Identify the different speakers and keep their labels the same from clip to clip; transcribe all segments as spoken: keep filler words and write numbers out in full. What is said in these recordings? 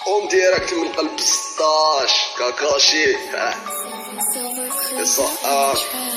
Speaker 1: اون ديريكت من قلب ستاش كاكاشي يصحى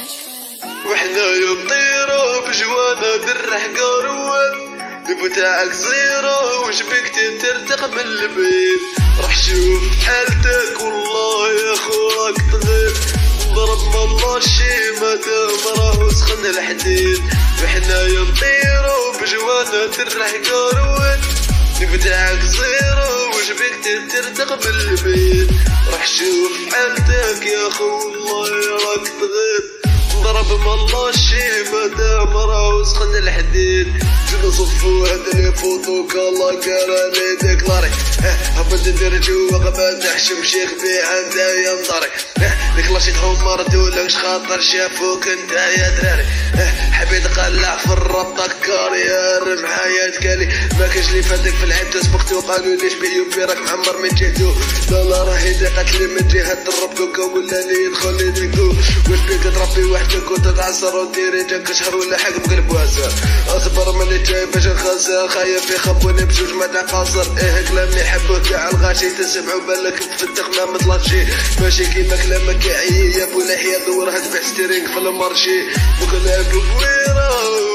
Speaker 1: وحنايا نطيرو بجوانا درح قاروان دبو تاعك زيرو وش بيك ترتق من البيت راح شوف حالتك والله يا خوك تغير ضرب من الله شي مادام راهو سخن الحديد وحنايا نطيرو بجوانا درح قاروان دبو تاعك زيرو وش بيك ترتق من البيت راح شوف حالتك يا خو والله راك تغير ضرب من الله شي مادام راهو سخن الحديد جينا صفو هدني فوتوك الله قراني ديكلاري هبط ندير جوا قبل نحشم شيخ بيه عندها يا مداري ديك لاشي تحوم مردولكش خاطر شافوك انت يا دراري حبيت قلع في الربطة كارير معايا تكالي ما كاش لي فاتك في العيب تسبقتي وقالوا ليش بيو بيرك معمر من جهتو لا لا راهي قتلي من جهة الرب كوكا ولا لي يدخل لي ديكو واش بيك تربي وحدك وتتعصر وديري جاك شهر ولا حاجة بقلب واسع اصبر من اللي جاي باش نخسر خايف يخبوني بجوج ما تقاصر ايه كلامي يحبوه تاع الغاشي تسمعوا بالك تفتق ما مطلعشي ماشي كيما كلامك يعيي يا بو لحية دورها تبيع ستيرينغ في المارشي وكلاب بويرة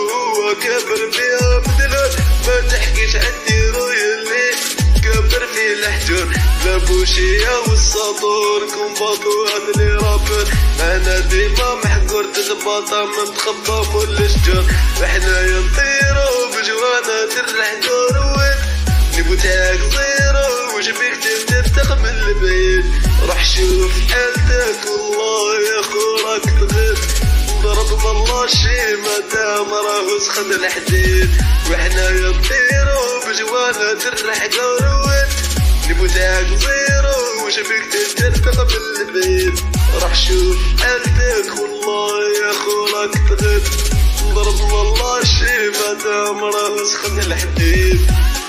Speaker 1: هو كابر فيها بدلون ما تحكيش عندي روي اللي كابر فيه الحجور لابوشية والسطور كومباطو هذا اللي رابر انا ديما محقور تتباطا من تخبى مول الشجر وحنا ينطيرو بجوانا ترح قروين نبو تاعك زيرو وش بيك ترتق من البيت روح شوف حالتك والله يا خو راك تغير ضرب بالله شي مادام راهو سخن الحديد وحنا ينطيرو بجوانا ترح قروين نبو تاعك زيرو وش بيك ترتق من البيت راح شوف حالتك والله يا خو راك تغير ضرب بالله شي مادام راهو سخن الحديد